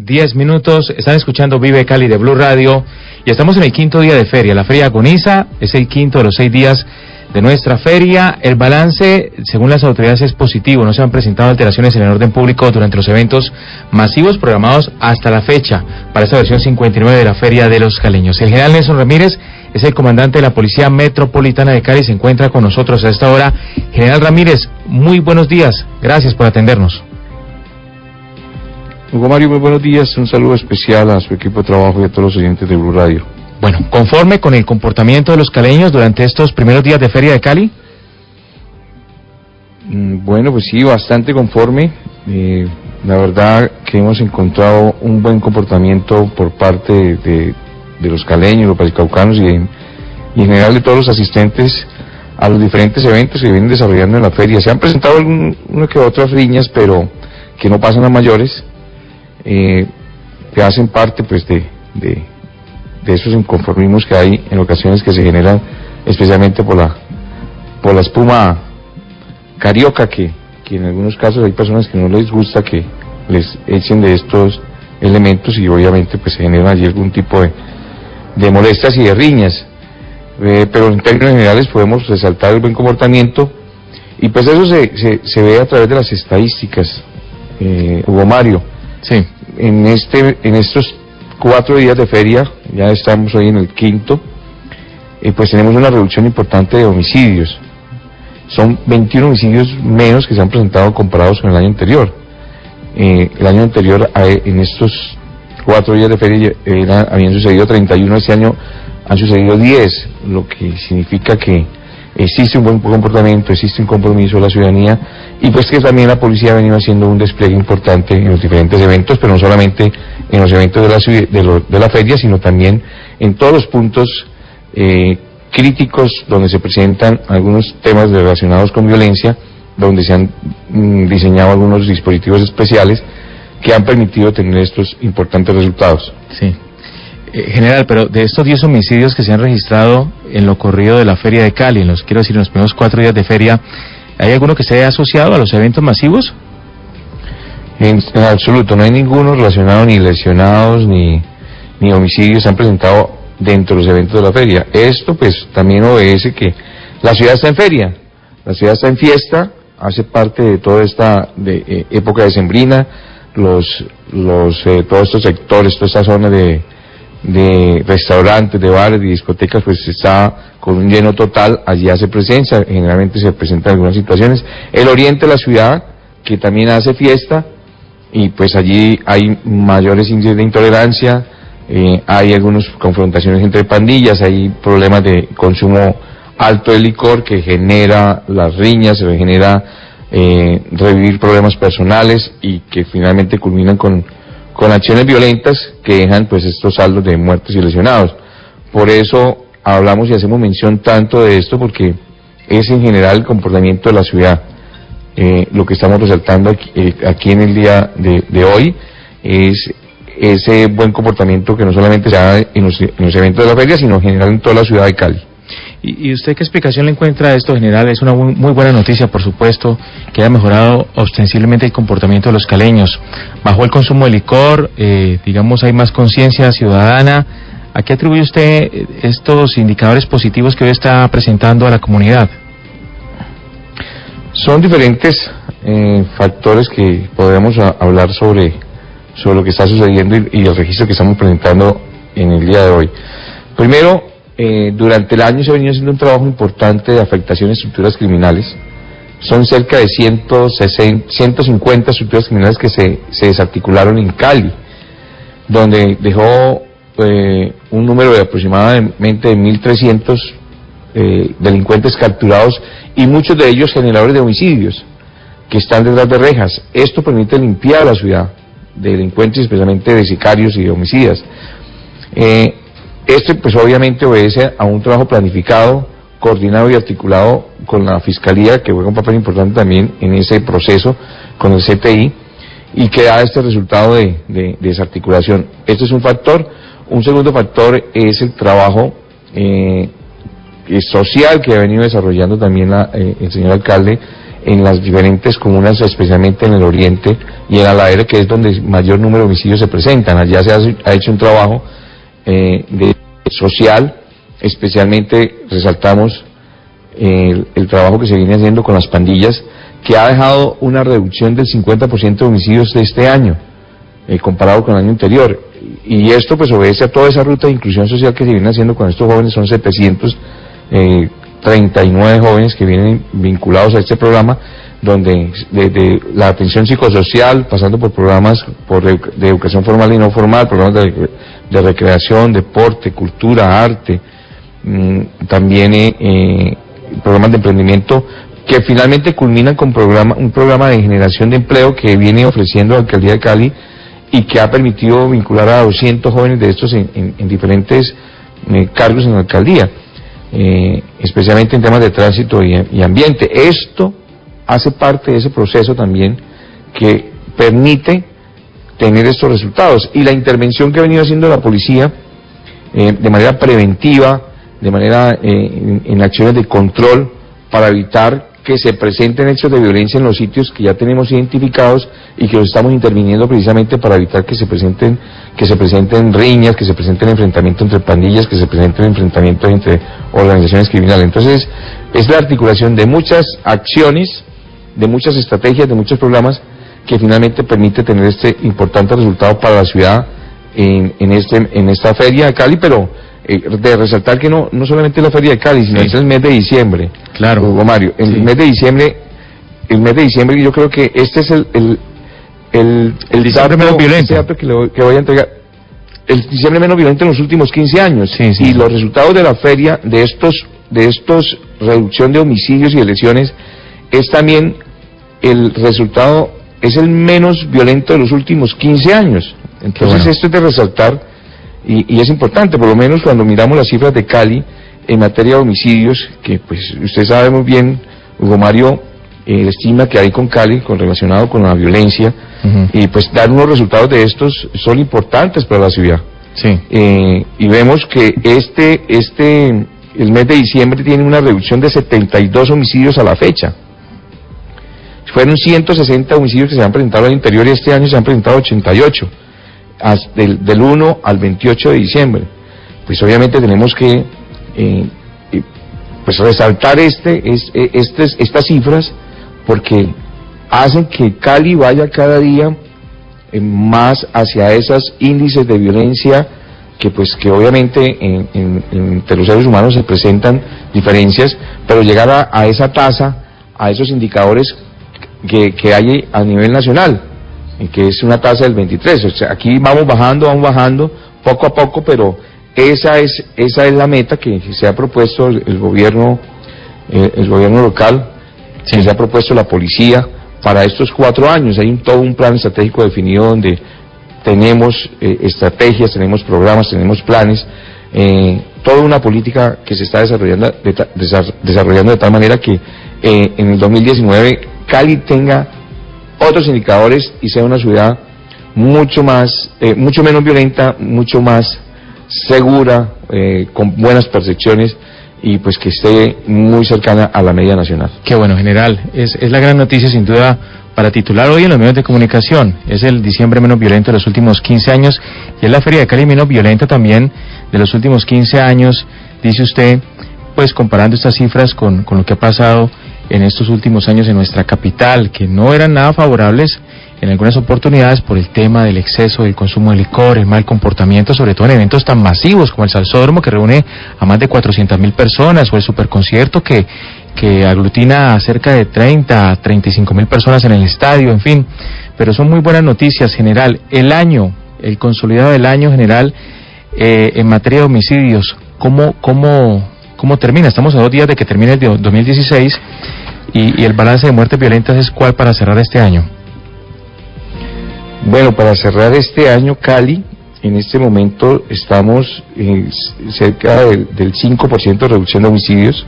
10 minutos. Están escuchando Vive Cali de Blue Radio y estamos en el quinto día de feria. La feria agoniza, es el quinto de los 6 días de nuestra feria. El balance, según las autoridades, es positivo. No se han presentado alteraciones en el orden público durante los eventos masivos programados hasta la fecha para esta versión 59 de la Feria de los Caleños. El general Nelson Ramírez es el comandante de la Policía Metropolitana de Cali, se encuentra con nosotros a esta hora. General Ramírez, muy buenos días. Gracias por atendernos. Hugo Mario, muy buenos días. Un saludo especial a su equipo de trabajo y a todos los oyentes de Blue Radio. Bueno, ¿conforme con el comportamiento de los caleños durante estos primeros días de Feria de Cali? Bueno, pues sí, bastante conforme. La verdad que hemos encontrado un buen comportamiento por parte de los caleños, los vallecaucanos y en general de todos los asistentes a los diferentes eventos que vienen desarrollando en la feria. Se han presentado una que otras riñas, pero que no pasan a mayores, que hacen parte pues de esos inconformismos que hay en ocasiones que se generan especialmente por la espuma carioca que en algunos casos hay personas que no les gusta que les echen de estos elementos y obviamente pues se generan allí algún tipo de molestias y de riñas, pero en términos generales podemos resaltar el buen comportamiento y pues eso se ve a través de las estadísticas, Hugo Mario. Sí. En estos 4 días de feria, ya estamos hoy en el quinto, pues tenemos una reducción importante de homicidios. Son 21 homicidios menos que se han presentado comparados con el año anterior. El año anterior, en estos 4 días de feria, habían sucedido 31, este año han sucedido 10, lo que significa que existe un buen comportamiento, existe un compromiso de la ciudadanía y pues que también la policía ha venido haciendo un despliegue importante en los diferentes eventos, pero no solamente en los eventos de la feria, sino también en todos los puntos críticos donde se presentan algunos temas relacionados con violencia, donde se han diseñado algunos dispositivos especiales que han permitido tener estos importantes resultados. Sí. General, pero de estos 10 homicidios que se han registrado en lo corrido de la Feria de Cali, en los primeros 4 días de feria, ¿hay alguno que esté asociado a los eventos masivos? En absoluto, no hay ninguno relacionado, ni lesionados, ni homicidios se han presentado dentro de los eventos de la feria. Esto pues también obedece que la ciudad está en feria, la ciudad está en fiesta, hace parte de toda esta época decembrina, todos estos sectores, toda esta zona de restaurantes, de bares, de discotecas, pues está con un lleno total, allí hace presencia, generalmente se presentan algunas situaciones. El oriente de la ciudad, que también hace fiesta, y pues allí hay mayores índices de intolerancia, hay algunas confrontaciones entre pandillas, hay problemas de consumo alto de licor que genera las riñas, se genera revivir problemas personales y que finalmente culminan con acciones violentas que dejan pues estos saldos de muertos y lesionados. Por eso hablamos y hacemos mención tanto de esto, porque es en general el comportamiento de la ciudad. Lo que estamos resaltando aquí en el día de hoy es ese buen comportamiento que no solamente se da en los eventos de la feria, sino en general en toda la ciudad de Cali. ¿Y usted qué explicación le encuentra a esto, general? Es una muy buena noticia, por supuesto, que haya mejorado ostensiblemente el comportamiento de los caleños. Bajó el consumo de licor, digamos, hay más conciencia ciudadana. ¿A qué atribuye usted estos indicadores positivos que hoy está presentando a la comunidad? Son diferentes factores que podemos hablar sobre lo que está sucediendo y el registro que estamos presentando en el día de hoy. Primero, durante el año se ha venido haciendo un trabajo importante de afectación de estructuras criminales. Son cerca de 150 estructuras criminales que se desarticularon en Cali, donde dejó un número de aproximadamente de 1.300 delincuentes capturados y muchos de ellos generadores de homicidios que están detrás de rejas. Esto permite limpiar la ciudad de delincuentes, especialmente de sicarios y de homicidas. Pues obviamente obedece a un trabajo planificado, coordinado y articulado con la Fiscalía, que juega un papel importante también en ese proceso, con el CTI, y que da este resultado de desarticulación. Este es un factor. Un segundo factor es el trabajo social que ha venido desarrollando también el señor alcalde en las diferentes comunas, especialmente en el oriente y en Alajuela, que es donde mayor número de homicidios se presentan. Allá se ha hecho un trabajo social, especialmente resaltamos el trabajo que se viene haciendo con las pandillas, que ha dejado una reducción del 50% de homicidios de este año, comparado con el año anterior. Y esto pues obedece a toda esa ruta de inclusión social que se viene haciendo con estos jóvenes. Son 739 jóvenes que vienen vinculados a este programa, donde desde la atención psicosocial, pasando por programas de educación formal y no formal, programas de recreación, deporte, cultura, arte, también programas de emprendimiento, que finalmente culminan con un programa de generación de empleo que viene ofreciendo la Alcaldía de Cali y que ha permitido vincular a 200 jóvenes de estos en diferentes cargos en la Alcaldía, especialmente en temas de tránsito y ambiente. Esto hace parte de ese proceso también que permite tener estos resultados, y la intervención que ha venido haciendo la policía de manera preventiva, de manera en acciones de control para evitar que se presenten hechos de violencia en los sitios que ya tenemos identificados y que los estamos interviniendo precisamente para evitar que se presenten riñas, que se presenten enfrentamientos entre pandillas, que se presenten enfrentamientos entre organizaciones criminales. Entonces, es la articulación de muchas acciones, de muchas estrategias, de muchos programas que finalmente permite tener este importante resultado para la ciudad en esta feria de Cali, pero de resaltar que no solamente la feria de Cali, sino es el mes de diciembre. Claro. Hugo Mario, el mes de diciembre yo creo que este es el diciembre menos violento. Dato que voy a entregar. El diciembre menos violento en los últimos 15 años. Y los resultados de la feria, de estos reducción de homicidios y de lesiones, es también el resultado, es el menos violento de los últimos 15 años. Entonces esto es de resaltar, y es importante, por lo menos cuando miramos las cifras de Cali en materia de homicidios, que pues usted sabe muy bien, Hugo Mario, estima que hay con Cali, relacionado con la violencia, y pues dar unos resultados de estos son importantes para la ciudad. Y vemos que el mes de diciembre tiene una reducción de 72 homicidios a la fecha. Fueron 160 homicidios que se han presentado al interior, y este año se han presentado 88, del 1 al 28 de diciembre. Pues obviamente tenemos que pues resaltar estas cifras, porque hacen que Cali vaya cada día más hacia esos índices de violencia que obviamente entre los seres humanos se presentan diferencias, pero llegar a esa tasa, a esos indicadores que hay a nivel nacional, que es una tasa del 23. O sea, aquí vamos bajando poco a poco, pero esa es la meta que se ha propuesto el gobierno local, que se ha propuesto la policía para estos 4 años. Hay todo un plan estratégico definido donde tenemos estrategias, tenemos programas, tenemos planes, toda una política que se está desarrollando de tal manera que en el 2019 Cali tenga otros indicadores y sea una ciudad mucho menos violenta, mucho más segura, con buenas percepciones, y pues que esté muy cercana a la media nacional. Qué bueno, general. Es la gran noticia sin duda para titular hoy en los medios de comunicación. Es el diciembre menos violento de los últimos 15 años, y es la feria de Cali menos violenta también de los últimos 15 años, dice usted, pues comparando estas cifras con lo que ha pasado en estos últimos años en nuestra capital, que no eran nada favorables en algunas oportunidades por el tema del exceso del consumo de licor, el mal comportamiento, sobre todo en eventos tan masivos como el Salsódromo, que reúne a más de 400.000 personas, o el Superconcierto, que aglutina a cerca de 30 a 35.000 personas en el estadio, en fin. Pero son muy buenas noticias, general. El consolidado del año, general, en materia de homicidios, ¿cómo termina? Estamos a 2 días de que termine el 2016, y el balance de muertes violentas es ¿cuál para cerrar este año? Bueno, para cerrar este año, Cali, en este momento estamos cerca del 5% de reducción de homicidios.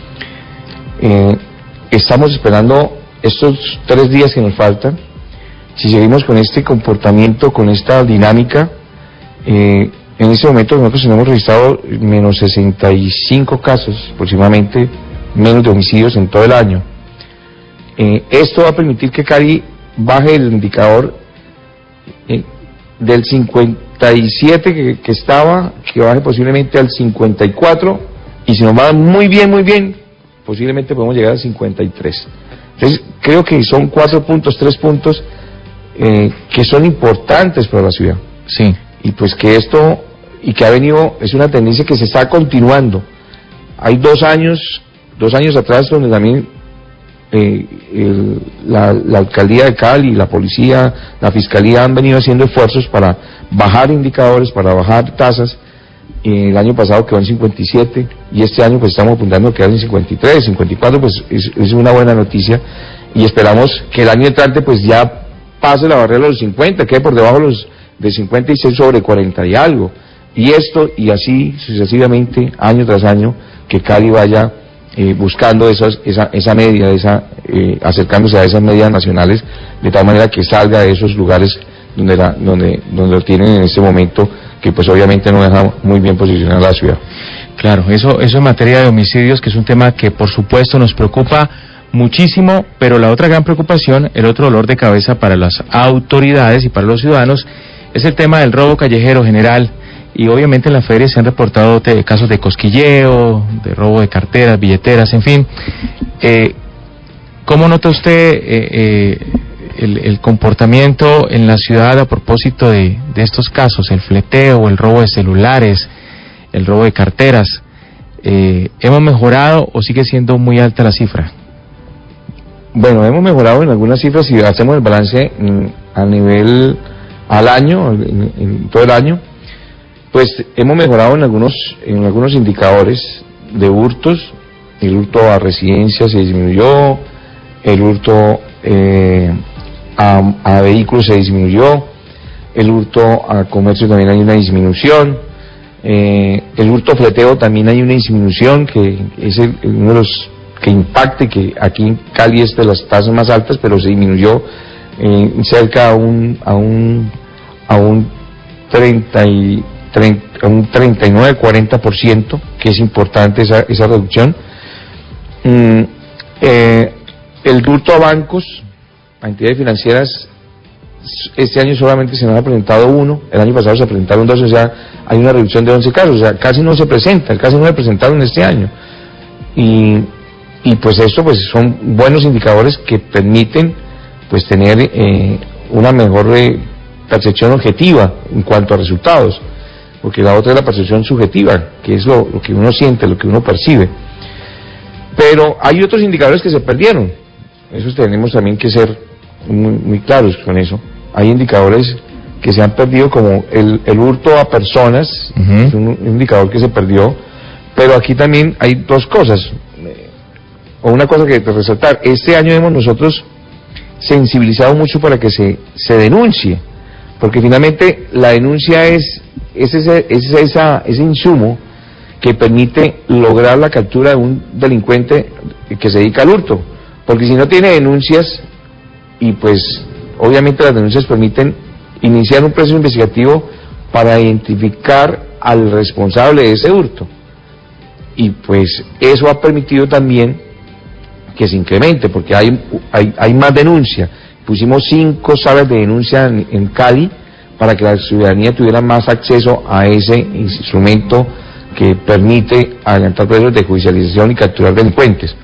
Estamos esperando estos 3 días que nos faltan. Si seguimos con este comportamiento, con esta dinámica, en este momento nosotros tenemos registrado menos 65 casos, aproximadamente, menos de homicidios en todo el año. Esto va a permitir que Cali baje el indicador del 57 que estaba, que baje posiblemente al 54, y si nos va muy bien, posiblemente podemos llegar al 53. Entonces, creo que son 4 puntos, 3 puntos que son importantes para la ciudad. Sí. Y pues que esto, y que ha venido, es una tendencia que se está continuando. Hay 2 años atrás donde también la alcaldía de Cali, la policía, la fiscalía han venido haciendo esfuerzos para bajar indicadores, para bajar tasas. El año pasado quedó en 57 y este año pues estamos apuntando a quedar en 53, 54, pues es una buena noticia, y esperamos que el año entrante pues ya pase la barrera de los 50, quede por debajo de 56 sobre 40 y algo, y esto y así sucesivamente año tras año, que Cali vaya buscando esa media, acercándose a esas medias nacionales, de tal manera que salga de esos lugares donde lo tienen en este momento, que pues obviamente no deja muy bien posicionada la ciudad. Claro, eso en materia de homicidios, que es un tema que por supuesto nos preocupa muchísimo, pero la otra gran preocupación, el otro dolor de cabeza para las autoridades y para los ciudadanos, es el tema del robo callejero general. Y obviamente en la feria se han reportado casos de cosquilleo, de robo de carteras, billeteras, en fin. ¿Cómo nota usted el comportamiento en la ciudad a propósito de estos casos, el fleteo, el robo de celulares, el robo de carteras? ¿Hemos mejorado o sigue siendo muy alta la cifra? Bueno, hemos mejorado en algunas cifras. Si hacemos el balance a nivel al año, en todo el año, pues hemos mejorado en algunos indicadores de hurtos. El hurto a residencias se disminuyó, el hurto a vehículos se disminuyó, el hurto a comercio también hay una disminución, el hurto fleteo también hay una disminución, que es uno de los que impacte, que aquí en Cali es de las tasas más altas, pero se disminuyó cerca a un 39-40%, que es importante esa reducción. El hurto a bancos, a entidades financieras, este año solamente se nos ha presentado 1, el año pasado se presentaron 12, o sea, hay una reducción de 11 casos, o sea, casi no se presentaron este año. Y pues esto pues son buenos indicadores que permiten pues tener una mejor percepción objetiva en cuanto a resultados, porque la otra es la percepción subjetiva, que es lo que uno siente, lo que uno percibe. Pero hay otros indicadores que se perdieron, esos tenemos también que ser muy claros con eso. Hay indicadores que se han perdido, como el hurto a personas, es un indicador que se perdió, pero aquí también hay 2 cosas, o una cosa que resaltar. Este año hemos nosotros sensibilizado mucho para que se denuncie, porque finalmente la denuncia es ese insumo que permite lograr la captura de un delincuente que se dedica al hurto, porque si no tiene denuncias, y pues obviamente las denuncias permiten iniciar un proceso investigativo para identificar al responsable de ese hurto, y pues eso ha permitido también que se incremente, porque hay más denuncia. Pusimos 5 salas de denuncia en Cali para que la ciudadanía tuviera más acceso a ese instrumento que permite adelantar procesos de judicialización y capturar delincuentes.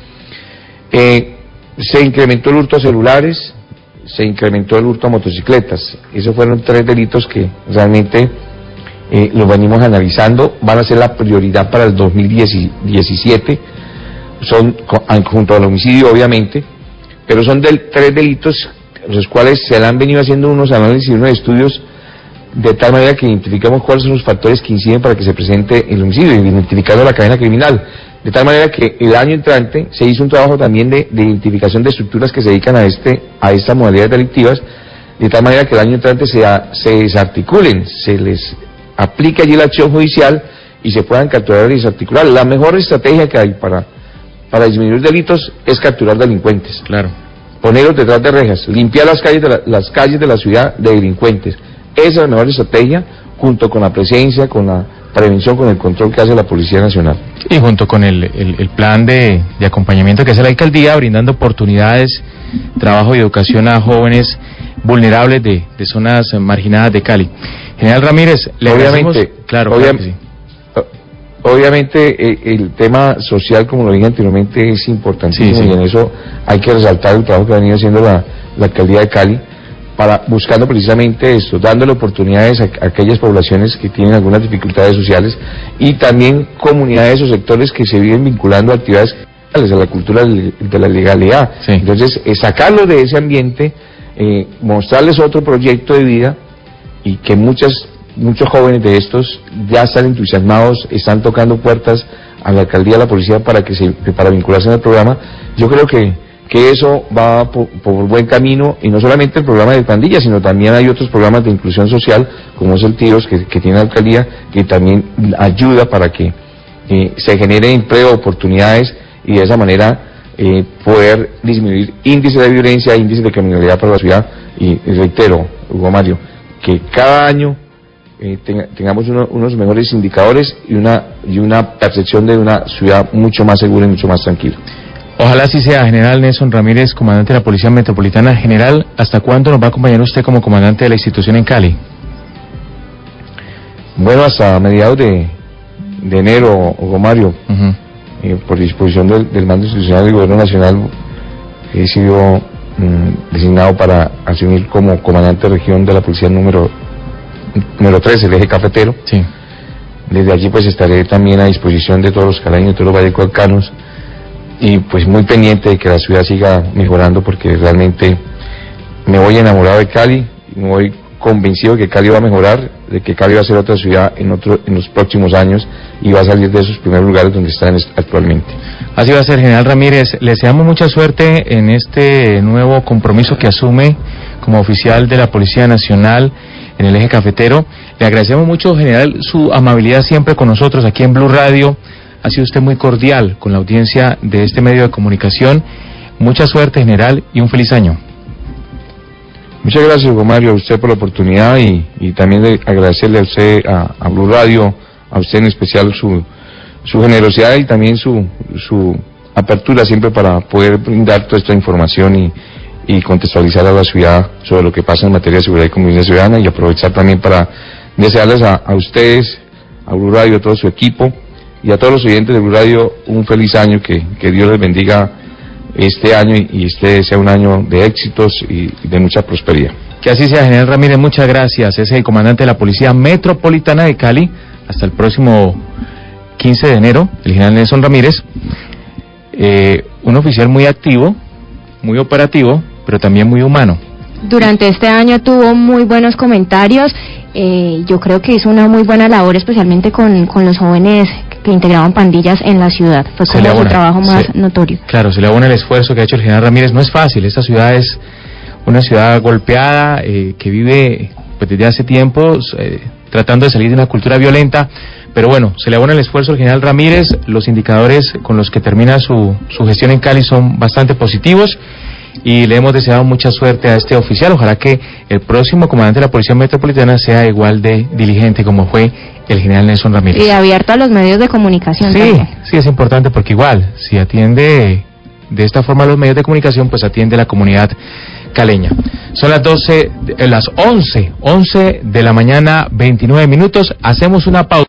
Se incrementó el hurto a celulares, se incrementó el hurto a motocicletas. Esos fueron 3 delitos que realmente los venimos analizando, van a ser la prioridad para el 2017, son junto al homicidio obviamente, pero son 3 delitos los cuales se le han venido haciendo unos análisis y unos estudios de tal manera que identificamos cuáles son los factores que inciden para que se presente el homicidio, identificando la cadena criminal, de tal manera que el año entrante se hizo un trabajo también de identificación de estructuras que se dedican a estas modalidades delictivas, de tal manera que el año entrante se desarticulen, se les aplique allí la acción judicial y se puedan capturar y desarticular. La mejor estrategia que hay para disminuir delitos es capturar delincuentes. Claro. Ponerlos detrás de rejas, limpiar las calles de la ciudad de delincuentes. Esa es la mejor estrategia, junto con la presencia, con la prevención, con el control que hace la Policía Nacional. Y junto con el plan de acompañamiento que hace la alcaldía, brindando oportunidades, trabajo y educación a jóvenes vulnerables de zonas marginadas de Cali. General Ramírez, le agradecemos. Claro que sí. Obviamente el tema social, como lo dije anteriormente, es importantísimo, sí. Y en eso hay que resaltar el trabajo que ha venido haciendo la alcaldía de Cali, buscando precisamente esto, dándole oportunidades a aquellas poblaciones que tienen algunas dificultades sociales y también comunidades o sectores que se viven vinculando a actividades a la cultura de la legalidad. Sí. Entonces, sacarlos de ese ambiente, mostrarles otro proyecto de vida, y que muchos jóvenes de estos ya están entusiasmados, están tocando puertas a la alcaldía, a la policía para vincularse en el programa. Yo creo que eso va por buen camino, y no solamente el programa de pandillas, sino también hay otros programas de inclusión social, como es el TIROS, que tiene la alcaldía, que también ayuda para que se genere empleo, oportunidades, y de esa manera poder disminuir índices de violencia, índices de criminalidad para la ciudad. Y reitero, Hugo Mario, que cada año tengamos unos mejores indicadores y una percepción de una ciudad mucho más segura y mucho más tranquila. Ojalá así sea. General Nelson Ramírez, comandante de la Policía Metropolitana. General, ¿hasta cuándo nos va a acompañar usted como comandante de la institución en Cali? Bueno, hasta mediados de enero, Hugo Mario. Por disposición del mando institucional del Gobierno Nacional, he sido designado para asumir como comandante de región de la Policía número 3, el eje cafetero. Sí. Desde allí pues estaré también a disposición de todos los caleños, de todos los vallecaucanos, y pues muy pendiente de que la ciudad siga mejorando, porque realmente me voy enamorado de Cali, me voy convencido de que Cali va a mejorar, de que Cali va a ser otra ciudad en los próximos años, y va a salir de esos primeros lugares donde están actualmente. Así va a ser, General Ramírez. Le deseamos mucha suerte en este nuevo compromiso que asume como oficial de la Policía Nacional en el eje cafetero. Le agradecemos mucho, General, su amabilidad siempre con nosotros aquí en Blue Radio. Ha sido usted muy cordial con la audiencia de este medio de comunicación. Mucha suerte, General, y un feliz año. Muchas gracias, Hugo Mario, a usted por la oportunidad, y también agradecerle a usted, a Blue Radio, a usted en especial su generosidad y también su apertura siempre para poder brindar toda esta información y contextualizar a la ciudad sobre lo que pasa en materia de seguridad y convivencia ciudadana, y aprovechar también para desearles a ustedes, a Blue Radio, a todo su equipo y a todos los oyentes de Blue Radio un feliz año, que Dios les bendiga este año y este sea un año de éxitos y de mucha prosperidad. Que así sea, General Ramírez, muchas gracias. Es el comandante de la Policía Metropolitana de Cali. Hasta el próximo 15 de enero, el general Nelson Ramírez, un oficial muy activo, muy operativo, pero también muy humano. Durante este año tuvo muy buenos comentarios. Yo creo que hizo una muy buena labor, especialmente con los jóvenes que integraban pandillas en la ciudad. Fue como su trabajo más notorio. Claro, se le abona el esfuerzo que ha hecho el general Ramírez. No es fácil, esta ciudad es una ciudad golpeada, que vive pues desde hace tiempo tratando de salir de una cultura violenta, pero bueno, se le abona el esfuerzo al general Ramírez. Los indicadores con los que termina su gestión en Cali son bastante positivos, y le hemos deseado mucha suerte a este oficial. Ojalá que el próximo comandante de la Policía Metropolitana sea igual de diligente como fue el general Nelson Ramírez. Y abierto a los medios de comunicación. Sí, también. Sí, es importante, porque igual, si atiende de esta forma a los medios de comunicación, pues atiende a la comunidad caleña. Son las 11 de la mañana, 29 minutos. Hacemos una pausa.